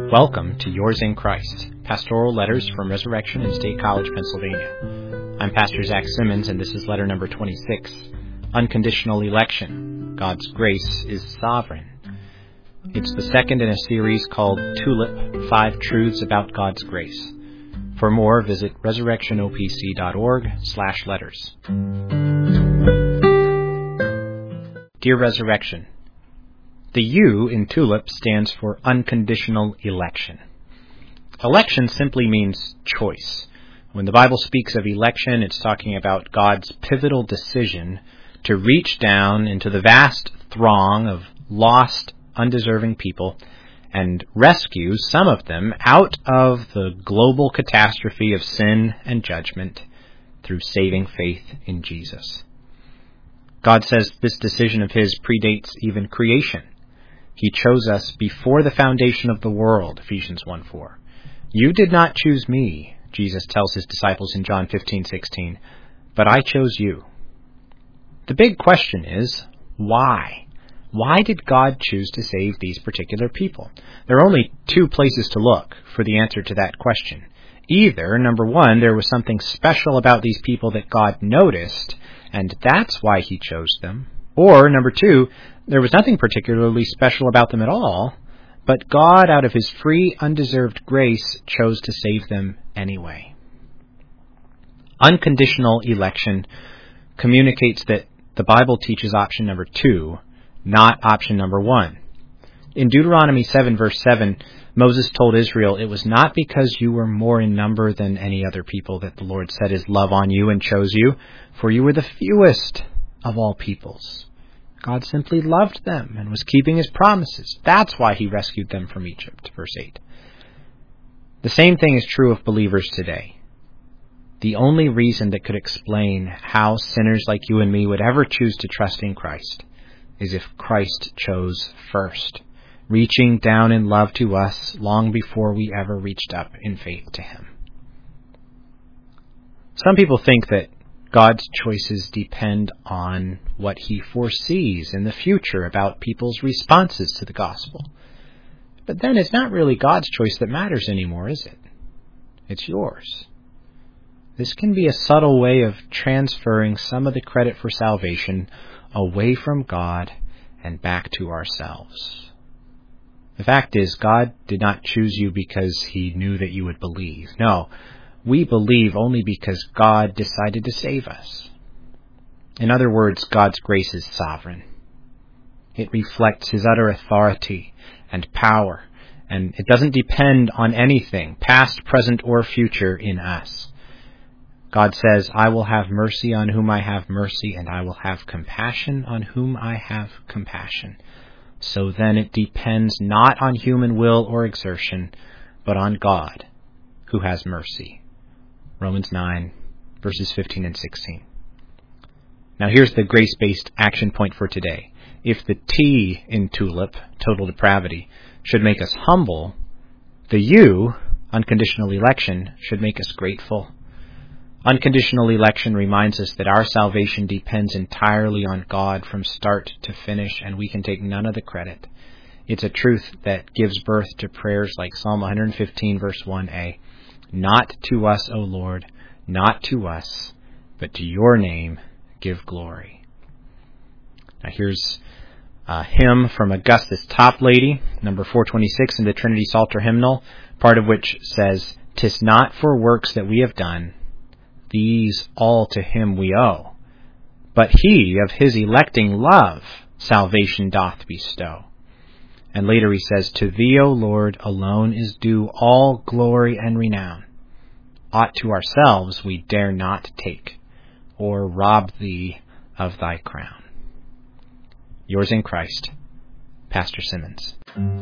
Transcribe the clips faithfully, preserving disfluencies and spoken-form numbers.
Welcome to Yours in Christ, pastoral letters from Resurrection in State College, Pennsylvania. I'm Pastor Zach Simmons, and this is letter number twenty-six, Unconditional Election. God's Grace is Sovereign. It's the second in a series called Tulip, Five Truths About God's Grace. For more, visit resurrectionopc.org slash letters. Dear Resurrection, the U in TULIP stands for unconditional election. Election simply means choice. When the Bible speaks of election, it's talking about God's pivotal decision to reach down into the vast throng of lost, undeserving people and rescue some of them out of the global catastrophe of sin and judgment through saving faith in Jesus. God says this decision of His predates even creation. He chose us before the foundation of the world, Ephesians one four. You did not choose me, Jesus tells His disciples in John fifteen sixteen, but I chose you. The big question is, why? Why did God choose to save these particular people? There are only two places to look for the answer to that question. Either, number one, there was something special about these people that God noticed, and that's why He chose them. Or, number two, there was nothing particularly special about them at all, but God, out of His free, undeserved grace, chose to save them anyway. Unconditional election communicates that the Bible teaches option number two, not option number one. In Deuteronomy seven, verse seven, Moses told Israel, "It was not because you were more in number than any other people that the Lord set His love on you and chose you, for you were the fewest of all peoples." God simply loved them and was keeping His promises. That's why He rescued them from Egypt, verse eight. The same thing is true of believers today. The only reason that could explain how sinners like you and me would ever choose to trust in Christ is if Christ chose first, reaching down in love to us long before we ever reached up in faith to Him. Some people think that God's choices depend on what He foresees in the future about people's responses to the gospel. But then it's not really God's choice that matters anymore, is it? It's yours. This can be a subtle way of transferring some of the credit for salvation away from God and back to ourselves. The fact is, God did not choose you because He knew that you would believe. No. We believe only because God decided to save us. In other words, God's grace is sovereign. It reflects His utter authority and power, and it doesn't depend on anything, past, present, or future, in us. God says, "I will have mercy on whom I have mercy, and I will have compassion on whom I have compassion." So then it depends not on human will or exertion, but on God, who has mercy. Romans nine, verses fifteen and sixteen. Now here's the grace-based action point for today. If the T in TULIP, total depravity, should make us humble, the U, unconditional election, should make us grateful. Unconditional election reminds us that our salvation depends entirely on God from start to finish, and we can take none of the credit. It's a truth that gives birth to prayers like Psalm one fifteen, verse one a. "Not to us, O Lord, not to us, but to your name give glory." Now here's a hymn from Augustus Toplady, number four twenty-six in the Trinity Psalter hymnal, part of which says, "'Tis not for works that we have done, these all to Him we owe, but He of His electing love salvation doth bestow." And later he says, "To Thee, O Lord, alone is due all glory and renown. Aught to ourselves we dare not take, or rob Thee of Thy crown." Yours in Christ, Pastor Simmons.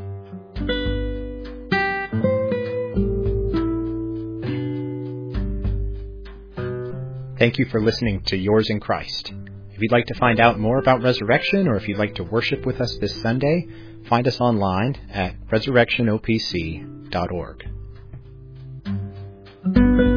Thank you for listening to Yours in Christ. If you'd like to find out more about Resurrection, or if you'd like to worship with us this Sunday, find us online at resurrection o p c dot org.